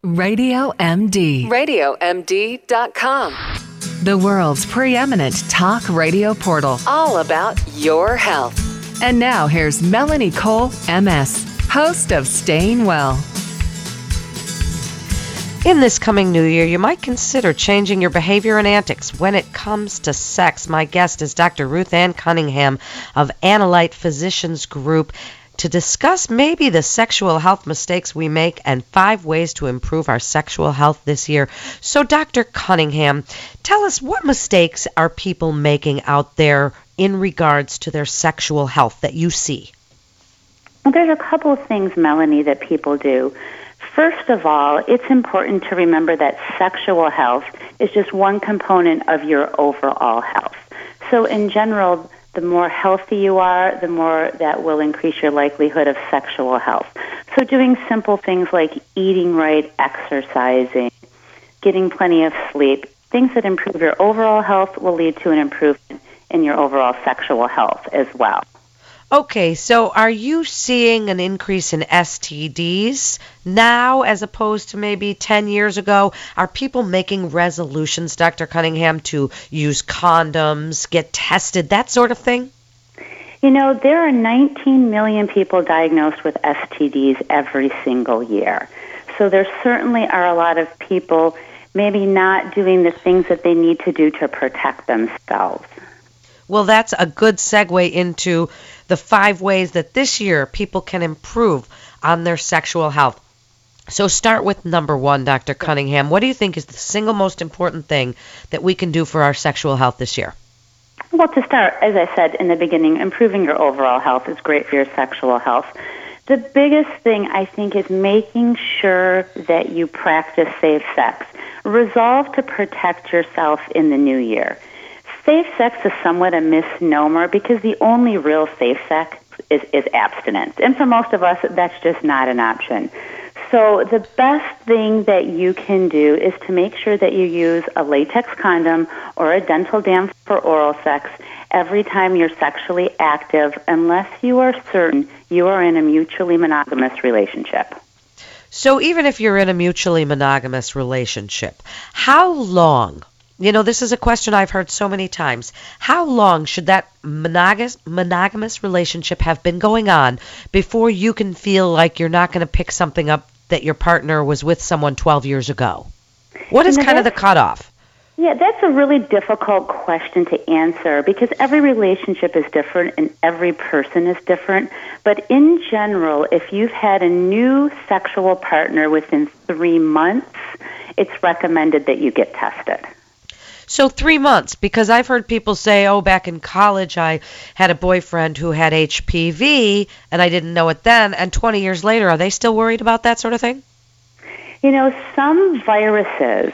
Radio MD. RadioMD.com. The world's preeminent talk radio portal. All about your health. And now here's Melanie Cole, MS, host of Staying Well. In this coming new year, you might consider changing your behavior and antics when it comes to sex. My guest is Dr. Ruth Ann Cunningham of Analyte Physicians Group to discuss maybe the sexual health mistakes we make and 5 ways to improve our sexual health this year. So, Dr. Cunningham, tell us, what mistakes are people making out there in regards to their sexual health that you see? Well, there's a couple of things, Melanie, that people do. First of all, it's important to remember that sexual health is just one component of your overall health. So in general, the more healthy you are, the more that will increase your likelihood of sexual health. So doing simple things like eating right, exercising, getting plenty of sleep, things that improve your overall health will lead to an improvement in your overall sexual health as well. Okay, so are you seeing an increase in STDs now as opposed to maybe 10 years ago? Are people making resolutions, Dr. Cunningham, to use condoms, get tested, that sort of thing? You know, there are 19 million people diagnosed with STDs every single year. So there certainly are a lot of people maybe not doing the things that they need to do to protect themselves. Well, that's a good segue into the 5 ways that this year people can improve on their sexual health. So start with number 1, Dr. Cunningham. What do you think is the single most important thing that we can do for our sexual health this year? Well, to start, as I said in the beginning, improving your overall health is great for your sexual health. The biggest thing, I think, is making sure that you practice safe sex. Resolve to protect yourself in the new year. Safe sex is somewhat a misnomer because the only real safe sex is abstinence. And for most of us, that's just not an option. So the best thing that you can do is to make sure that you use a latex condom or a dental dam for oral sex every time you're sexually active, unless you are certain you are in a mutually monogamous relationship. So even if you're in a mutually monogamous relationship, how long? You know, this is a question I've heard so many times. How long should that monogamous relationship have been going on before you can feel like you're not going to pick something up that your partner was with someone 12 years ago? What is kind of the cutoff? Yeah, that's a really difficult question to answer because every relationship is different and every person is different. But in general, if you've had a new sexual partner within 3 months, it's recommended that you get tested. So 3 months, because I've heard people say, oh, back in college I had a boyfriend who had HPV and I didn't know it then, and 20 years later, are they still worried about that sort of thing? You know, some viruses,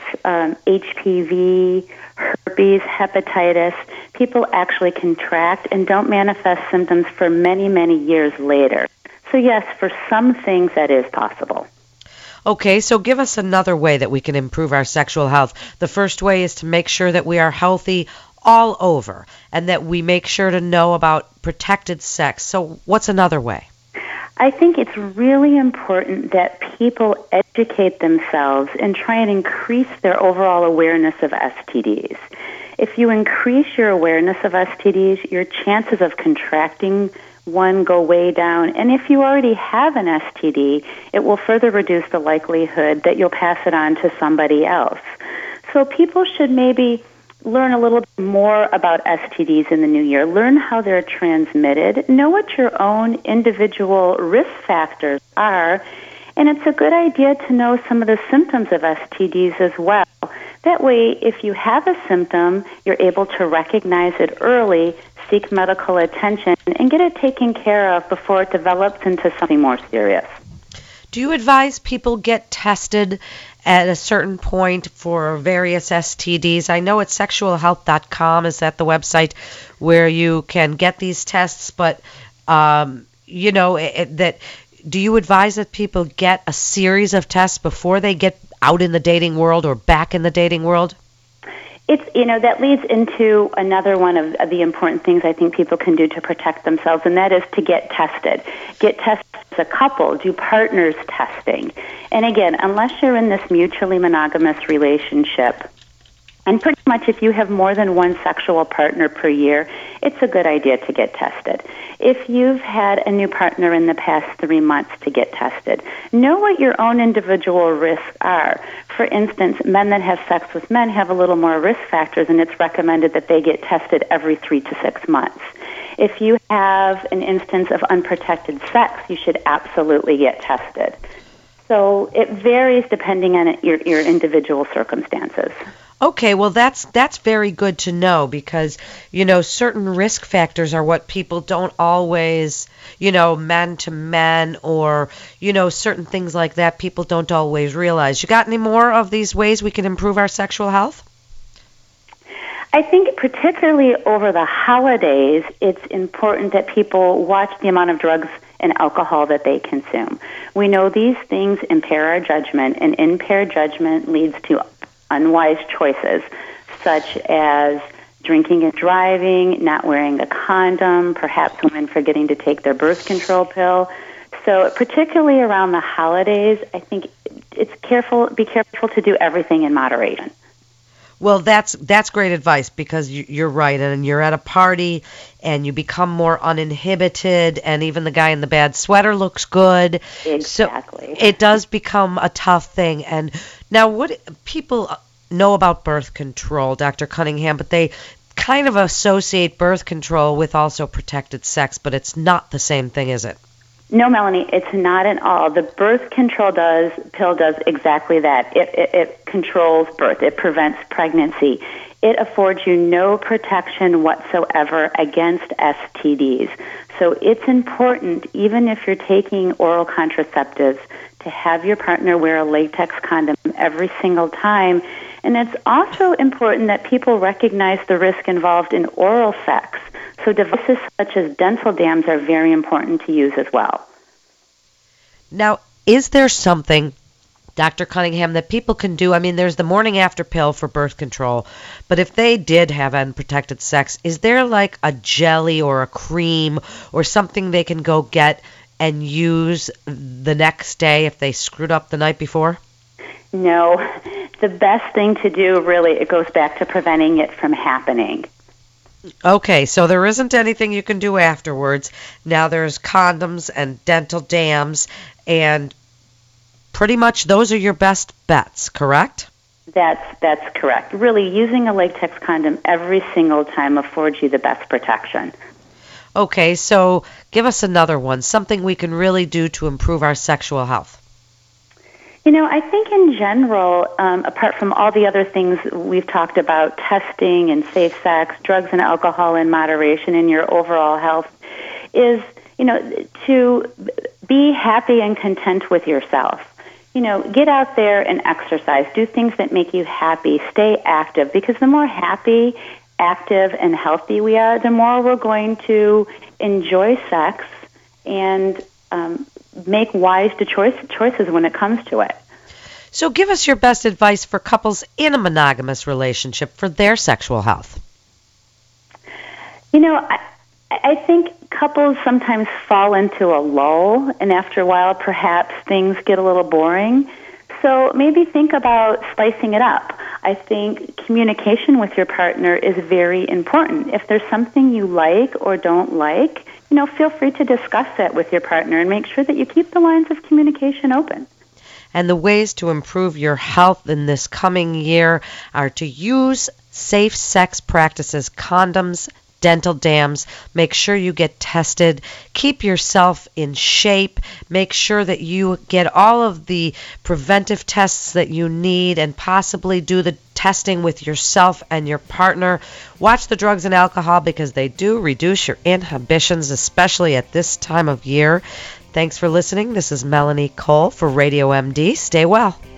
HPV, herpes, hepatitis, people actually contract and don't manifest symptoms for many, many years later. So yes, for some things that is possible. Okay, so give us another way that we can improve our sexual health. The first way is to make sure that we are healthy all over and that we make sure to know about protected sex. So what's another way? I think it's really important that people educate themselves and try and increase their overall awareness of STDs. If you increase your awareness of STDs, your chances of contracting one go way down. And if you already have an STD, it will further reduce the likelihood that you'll pass it on to somebody else. So people should maybe learn a little bit more about STDs in the new year. Learn how they're transmitted. Know what your own individual risk factors are. And it's a good idea to know some of the symptoms of STDs as well. That way, if you have a symptom, you're able to recognize it early, seek medical attention, and get it taken care of before it develops into something more serious. Do you advise people get tested at a certain point for various STDs? I know it's sexualhealth.com is that the website where you can get these tests, but do you advise that people get a series of tests before they get out in the dating world or back in the dating world? That leads into another one of the important things I think people can do to protect themselves, and that is to get tested. Get tested as a couple, do partners testing. And again, unless you're in this mutually monogamous relationship, and pretty much if you have more than one sexual partner per year, it's a good idea to get tested. If you've had a new partner in the past 3 months, to get tested. Know what your own individual risks are. For instance, men that have sex with men have a little more risk factors, and it's recommended that they get tested every 3 to 6 months. If you have an instance of unprotected sex, you should absolutely get tested. So it varies depending on your individual circumstances. Okay, well, that's very good to know because, certain risk factors are what people don't always, men to men or, certain things like that people don't always realize. You got any more of these ways we can improve our sexual health? I think particularly over the holidays, it's important that people watch the amount of drugs and alcohol that they consume. We know these things impair our judgment, and impaired judgment leads to unwise choices, such as drinking and driving, not wearing a condom, perhaps women forgetting to take their birth control pill. So particularly around the holidays, I think be careful to do everything in moderation. Well, that's great advice because you're right, and you're at a party and you become more uninhibited, and even the guy in the bad sweater looks good. Exactly. So it does become a tough thing. And now, what people know about birth control, Dr. Cunningham, but they kind of associate birth control with also protected sex, but it's not the same thing, is it? No, Melanie, it's not at all. The birth control pill does exactly that. It controls birth. It prevents pregnancy. It affords you no protection whatsoever against STDs. So it's important, even if you're taking oral contraceptives, to have your partner wear a latex condom every single time. And it's also important that people recognize the risk involved in oral sex. So devices such as dental dams are very important to use as well. Now, is there something, Dr. Cunningham, that people can do? I mean, there's the morning after pill for birth control, but if they did have unprotected sex, is there like a jelly or a cream or something they can go get and use the next day if they screwed up the night before? No. The best thing to do, really, it goes back to preventing it from happening. Okay, so there isn't anything you can do afterwards. Now there's condoms and dental dams, and pretty much those are your best bets, correct? That's correct. Really, using a latex condom every single time affords you the best protection. Okay, so give us another one, something we can really do to improve our sexual health. I think in general, apart from all the other things we've talked about, testing and safe sex, drugs and alcohol in moderation in your overall health, is, to be happy and content with yourself. Get out there and exercise. Do things that make you happy. Stay active, because the more happy, active, and healthy we are, the more we're going to enjoy sex and make wise choices when it comes to it. So give us your best advice for couples in a monogamous relationship for their sexual health. I think couples sometimes fall into a lull, and after a while, perhaps things get a little boring. So maybe think about spicing it up. I think communication with your partner is very important. If there's something you like or don't like, feel free to discuss it with your partner and make sure that you keep the lines of communication open. And the ways to improve your health in this coming year are to use safe sex practices, condoms, dental dams. Make sure you get tested. Keep yourself in shape. Make sure that you get all of the preventive tests that you need and possibly do the testing with yourself and your partner. Watch the drugs and alcohol because they do reduce your inhibitions, especially at this time of year. Thanks for listening. This is Melanie Cole for Radio MD. Stay well.